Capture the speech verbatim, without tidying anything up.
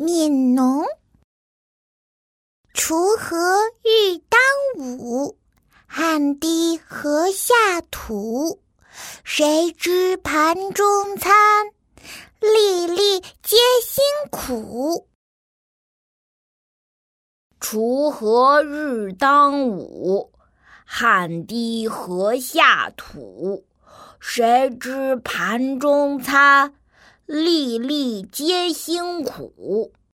悯农。锄禾日当午，汗滴禾下土。谁知盘中餐，粒粒皆辛苦。 锄禾日当午，汗滴禾下土。谁知盘中餐，粒粒皆辛苦。